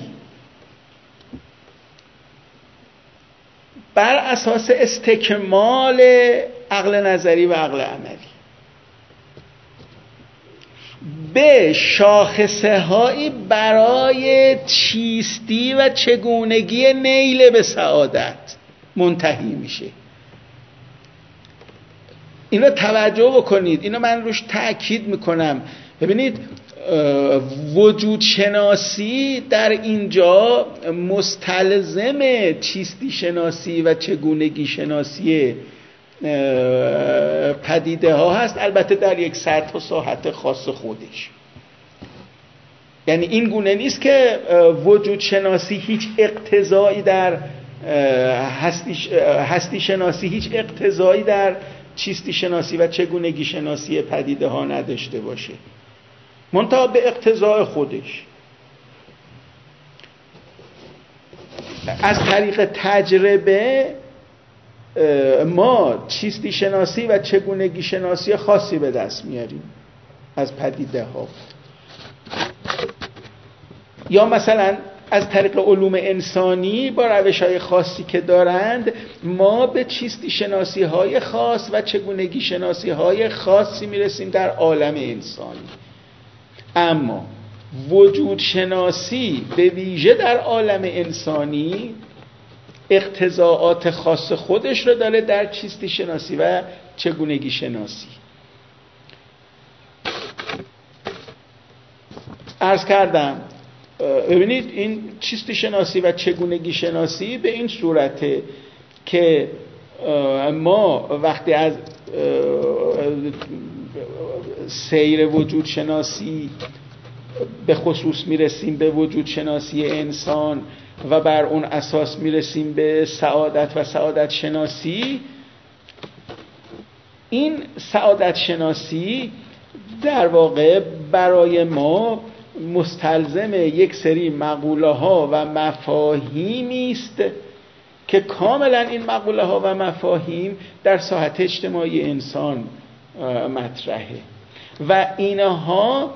بر اساس استکمال عقل نظری و عقل عملی به شاخصه هایی برای چیستی و چگونگی نیل به سعادت منتهی میشه. اینو توجه بکنید، اینو من روش تأکید میکنم. ببینید وجود شناسی در اینجا مستلزم چیستی شناسی و چگونگی شناسی پدیده ها هست، البته در یک سطح و ساحت خاص خودش. یعنی این گونه نیست که وجود شناسی هیچ اقتضایی در هستی شناسی هیچ اقتضایی در چیستی شناسی و چگونگی شناسی پدیده ها نداشته باشه، منتها به اقتضای خودش. از طریق تجربه ما چیستی شناسی و چگونگی شناسی خاصی به دست میاریم از پدیده ها، یا مثلا از طریق علوم انسانی با روش‌های خاصی که دارند ما به چیستی شناسی های خاص و چگونگی شناسی های خاصی میرسیم در عالم انسانی. اما وجود شناسی به ویژه در عالم انسانی اقتضاعات خاص خودش رو داره در چیستی شناسی و چگونگی شناسی. عرض کردم ببینید این چیستی شناسی و چگونگی شناسی به این صورته که ما وقتی از سیر وجود شناسی به خصوص میرسیم به وجود شناسی انسان و بر اون اساس میرسیم به سعادت و سعادت شناسی، این سعادت شناسی در واقع برای ما مستلزم یک سری مقوله ها و مفاهیمی است که کاملا این مقوله ها و مفاهیم در ساحت اجتماعی انسان مطرحه و اینها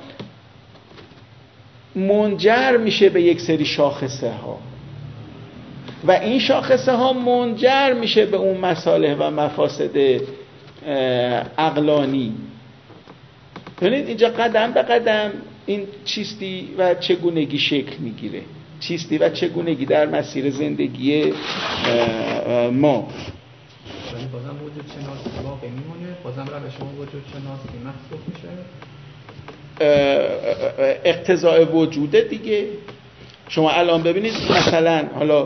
منجر میشه به یک سری شاخصه ها و این شاخصه ها منجر میشه به اون مصالح و مفاسد عقلانی. ببینید اینجا قدم به قدم این چیستی و چگونگی شکل میگیره، چیستی و چگونگی در مسیر زندگی ما. بازم وجود شناسی واقع میمونه، بازم روش شما وجود شناسی محسوب میشه، اقتضاء وجوده دیگه. شما الان ببینید مثلا حالا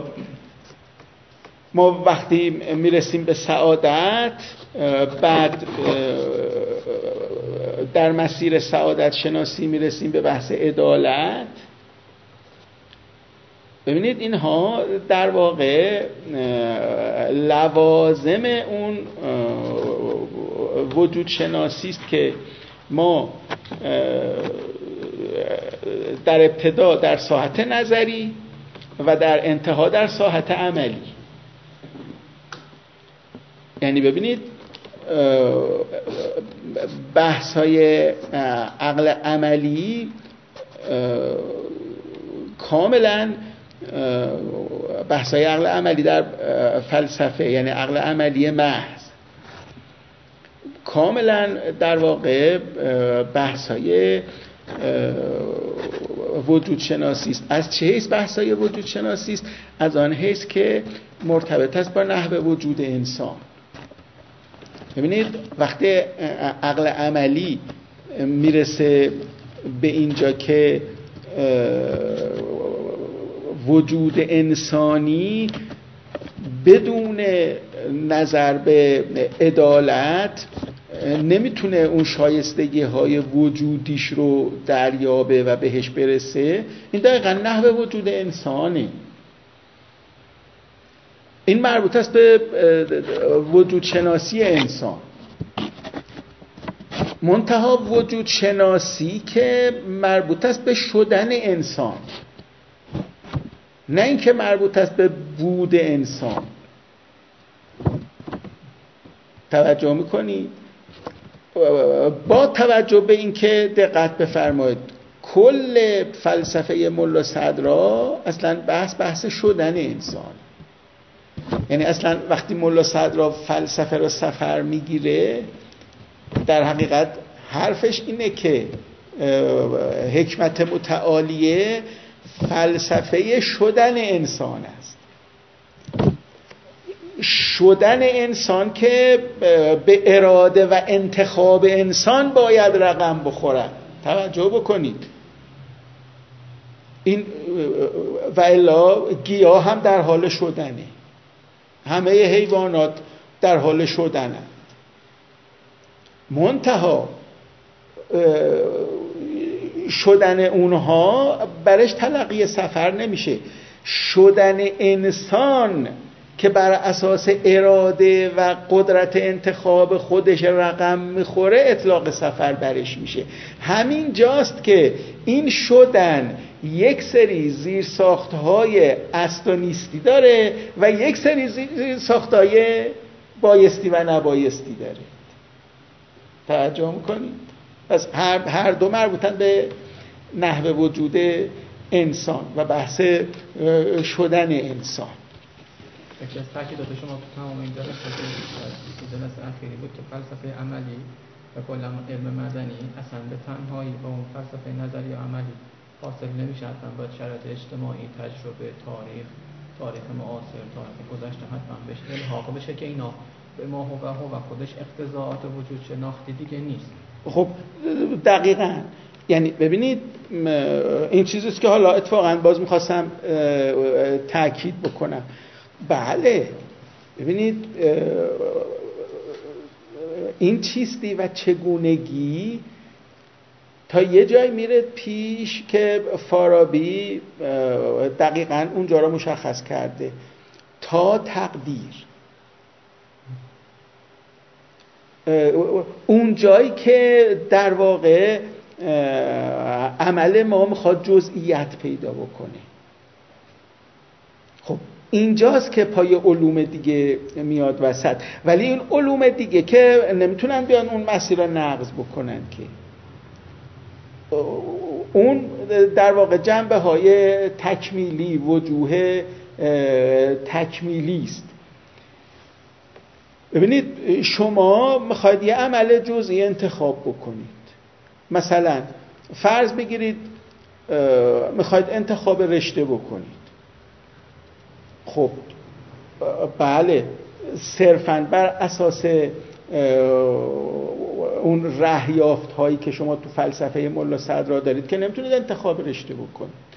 ما وقتی میرسیم به سعادت، بعد در مسیر سعادت شناسی میرسیم به بحث عدالت. ببینید اینها در واقع لوازم اون وجود شناسی است که ما در ابتدا در ساحت نظری و در انتها در ساحت عملی. یعنی ببینید بحث‌های عقل عملی کاملا بحث‌های عقل عملی در فلسفه، یعنی عقل عملی محض، کاملا در واقع بحث‌های وجود شناسی است. از چه حیث بحث‌های وجود شناسی است؟ از آن حیث که مرتبط است با نحو وجود انسان. ببینید وقتی عقل عملی میرسه به اینجا که وجود انسانی بدون نظر به عدالت نمیتونه اون شایستگی های وجودیش رو دریابه و بهش برسه، این دقیقا نحو وجود انسانه. این مربوط است به وجود شناسی انسان. منتها وجود شناسی که مربوط است به شدن انسان، نه اینکه مربوط است به بود انسان. توجه میکنید؟ با توجه به اینکه دقت بفرمایید کل فلسفه ملا صدرا اصلا بحث شدن انسان. یعنی اصلا وقتی ملا صدرا فلسفه رو سفر میگیره، در حقیقت حرفش اینه که حکمت متعالیه فلسفه شدن انسان است. شدن انسان که به اراده و انتخاب انسان باید رقم بخورد. توجه بکنید. این و الا گیاه هم در حال شدنه، همه حیوانات در حال شدنند. منتها شدن اونها برش تلقی سفر نمیشه. شدن انسان که بر اساس اراده و قدرت انتخاب خودش رقم میخوره اطلاق سفر برش میشه. همین جاست که این شدن یک سری زیرساختهای است و نیستی داره و یک سری زیرساختهای بایستی و نبایستی داره. توجه میکنید؟ پس هر دو مربوطن به نحو وجود انسان و بحث شدن انسان. یکی از تاکیدات شما تو تمام این جلسه اخیری بود که فلسفه عملی و کلا علم مدنی اصلا به تنهایی با اون فلسفه نظری و عملی حاصل نمیشه. حتما باید شرایط اجتماعی، تجربه، تاریخ معاصر، تاریخ گذشته حتما بهش الحاق بشه که اینا به ما هو خودش اقتضاعات وجود شناختی دیگه نیست. خب دقیقاً. یعنی ببینید این چیزیست که حالا اتفاقاً باز می‌خواستم تاکید بکنم. بله ببینید این چیستی و چگونگی تا یه جای میره پیش که فارابی دقیقاً اونجا رو مشخص کرده. تا تقدیر، اون جایی که در واقع عمل ما میخواد جزئیت پیدا بکنه. خب اینجاست که پای علوم دیگه میاد وسط. ولی این علوم دیگه که نمیتونن بیان اون مسیر رو نقض بکنن، که اون در واقع جنبه های تکمیلی، وجوه تکمیلی است. ببینید شما میخواید یه عمل جزئی انتخاب بکنید. مثلا فرض بگیرید میخواید انتخاب رشته بکنید. خب بله، صرفاً بر اساس اون رهیافت هایی که شما تو فلسفه ملا صدرا دارید که نمیتونید انتخاب رشته بکنید.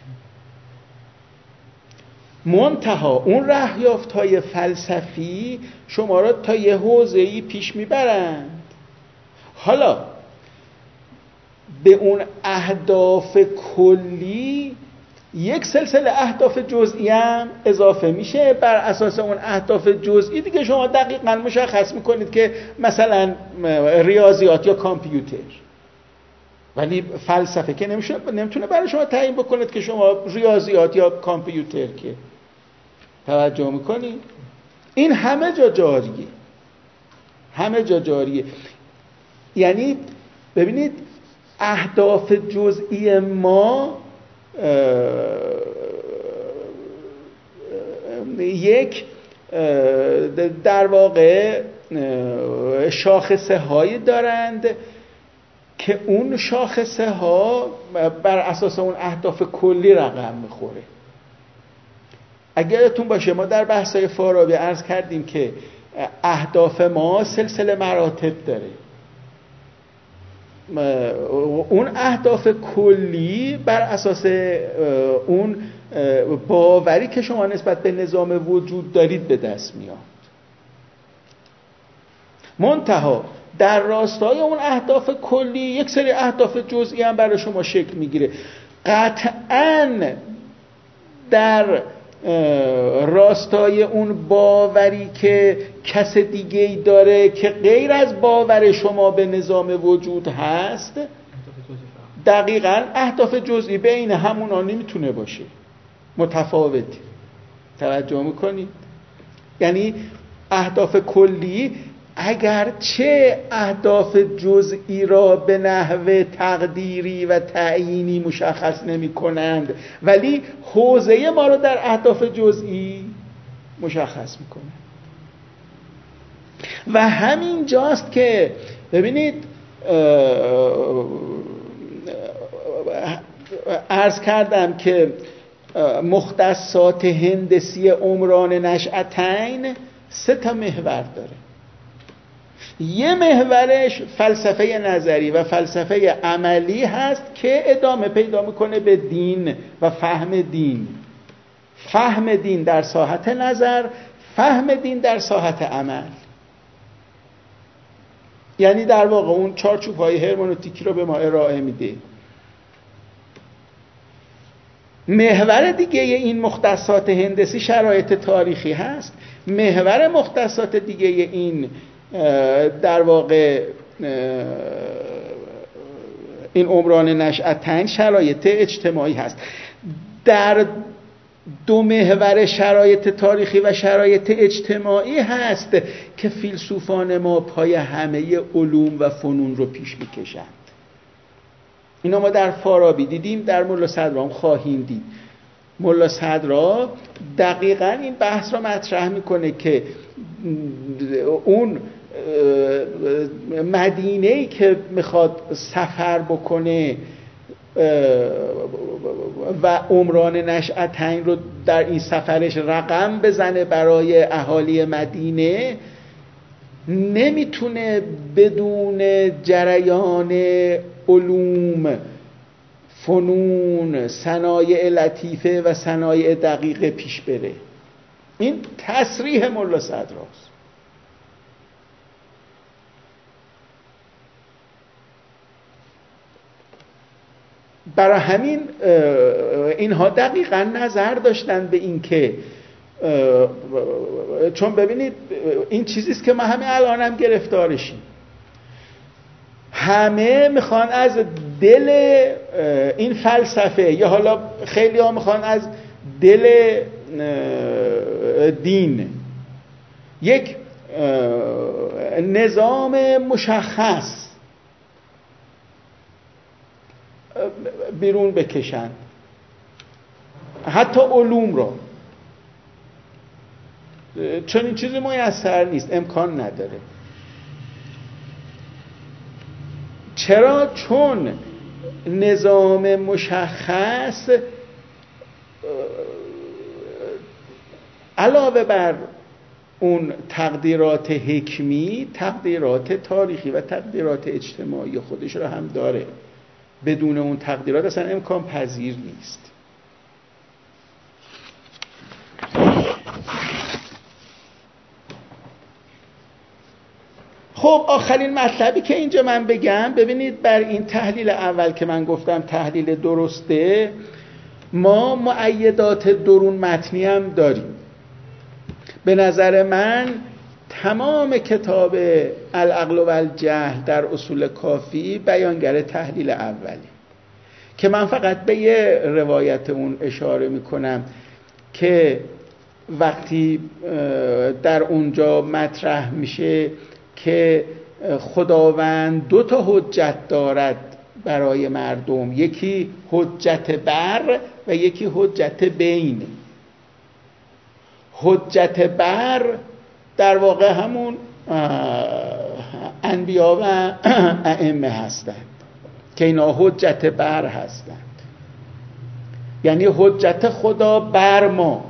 منتها اون رهیافت های فلسفی شما را تا یه حوزه‌ای پیش میبرند. حالا به اون اهداف کلی یک سلسله اهداف جزئی هم اضافه میشه. بر اساس اون اهداف جزئی دیگه شما دقیقاً مشخص میکنید که مثلا ریاضیات یا کامپیوتر. ولی فلسفه که نمیتونه برای شما تعیین بکنید که شما ریاضیات یا کامپیوتر. که توجه میکنید؟ این همه جا جاریه، همه جا جاریه. یعنی ببینید اهداف جزئی ما یک در واقع شاخصه هایی دارند که اون شاخصه ها بر اساس اون اهداف کلی رقم میخوره. اگر یادتون باشه ما در بحث‌های فارابی عرض کردیم که اهداف ما سلسله مراتب داره. اون اهداف کلی بر اساس اون باوری که شما نسبت به نظام وجود دارید به دست میاد. منتها در راستای اون اهداف کلی یک سری اهداف جزئی هم برای شما شکل میگیره. قطعاً در راستای اون باوری که کس دیگه‌ای داره که غیر از باور شما به نظام وجود هست، دقیقاً اهداف جزئی بین همونا نمیتونه باشه، متفاوتی. توجه میکنید؟ یعنی اهداف کلی اگرچه اهداف جزئی را به نحو تقدیری و تعیینی مشخص نمی کنند، ولی حوزه ما را در اهداف جزئی مشخص می کنند. و همین جاست که ببینید عرض کردم که مختصات هندسی عمران نشأتین 3 محور داره. یه محورش فلسفه نظری و فلسفه عملی هست که ادامه پیدا میکنه به دین و فهم دین. فهم دین در ساحت نظر، فهم دین در ساحت عمل. یعنی در واقع اون چارچوب‌های هرمنوتیکی رو به ما ارائه میده. محور دیگه این مختصات هندسی شرایط تاریخی هست. محور مختصات دیگه این در واقع این عمران نشأتین شرایط اجتماعی هست. در 2 محور شرایط تاریخی و شرایط اجتماعی هست که فیلسوفان ما پای همه علوم و فنون رو پیش میکشند. اینا ما در فارابی دیدیم، در ملا صدرا هم خواهیم دید. ملا صدرا دقیقاً این بحث رو مطرح میکنه که اون مدینه‌ای که میخواد سفر بکنه و عمران نشأتین رو در این سفرش رقم بزنه برای اهالی مدینه، نمیتونه بدون جریان علوم، فنون، صنایع لطیفه و صنایع دقیقه پیش بره. این تصریح ملا صدراست. برای همین اینها دقیقاً نظر داشتن به این که چون ببینید این چیزیست که ما همه الان هم گرفتارشیم. همه میخوان از دل این فلسفه، یا حالا خیلی ها میخوان از دل دین یک نظام مشخص بیرون بکشن، حتی علوم را. چون این چیزی میسر نیست، امکان نداره. چرا؟ چون نظام مشخص علاوه بر اون تقدیرات حکمی، تقدیرات تاریخی و تقدیرات اجتماعی خودش رو هم داره. بدون اون تقدیرات اصلا امکان پذیر نیست. خب آخرین مطلبی که اینجا من بگم، ببینید بر این تحلیل اول که من گفتم تحلیل درسته، ما مؤیدات درون متنی هم داریم. به نظر من تمام کتاب العقل و الجهل در اصول کافی بیانگر تحلیل اولی، که من فقط به یه روایت اون اشاره میکنم که وقتی در اونجا مطرح میشه که خداوند 2 حجت دارد برای مردم، یکی حجت بر و یکی حجت بین. حجت بر در واقع همون انبیا و ائمه هستند که اینا حجت بر هستند، یعنی حجت خدا بر ما.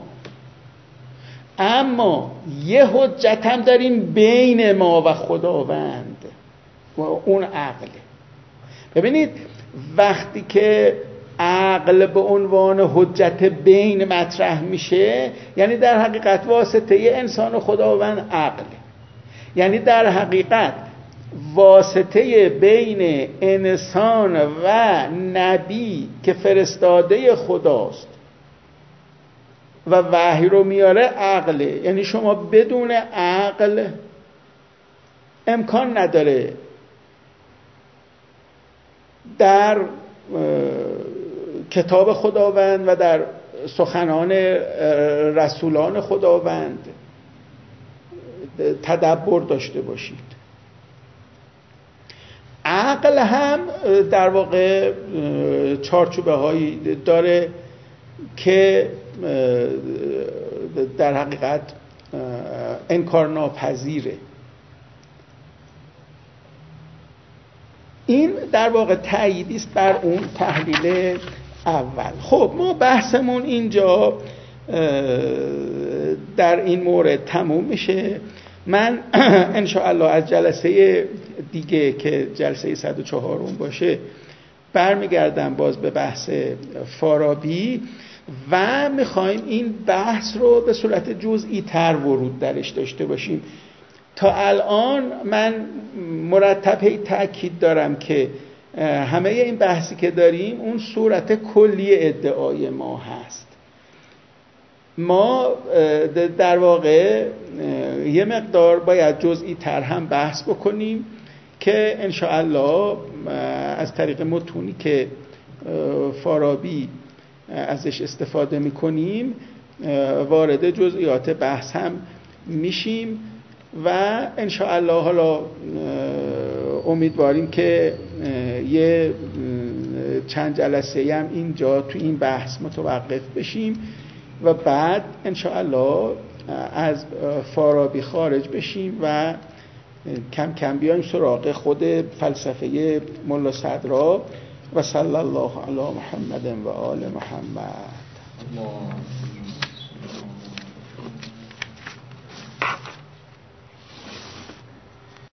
اما یه حجت هم داریم بین ما و خداوند و اون عقله. ببینید وقتی که عقل به عنوان حجت بین مطرح میشه، یعنی در حقیقت واسطه انسان و خداوند عقله، یعنی در حقیقت واسطه بین انسان و نبی که فرستاده خداست و وحی رو میاره عقله. یعنی شما بدون عقل امکان نداره در کتاب خداوند و در سخنان رسولان خداوند تدبر داشته باشید. عقل هم در واقع چارچوبه هایی داره که در حقیقت انکار ناپذیره. این در واقع تأییدی است بر اون تحلیل اول. خب ما بحثمون اینجا در این مورد تموم میشه. من ان شاء الله از جلسه دیگه که جلسه 104 باشه برمیگردم باز به بحث فارابی و میخوایم این بحث رو به صورت جزئی تر ورود درش داشته باشیم. تا الان من مرتب تأکید دارم که همه این بحثی که داریم اون صورت کلی ادعای ما هست. ما در واقع یه مقدار باید جزئی تر هم بحث بکنیم که ان شاء الله از طریق متونی که فارابی ازش استفاده میکنیم وارد جزئیات بحث هم میشیم و ان شاء الله حالا امیدواریم که یه چند جلسه هم اینجا تو این بحث متوقف بشیم و بعد ان شاء الله از فارابی خارج بشیم و کم کم بیایم سراغ خود فلسفه ملا صدرا و صلی الله علی محمد و آل محمد.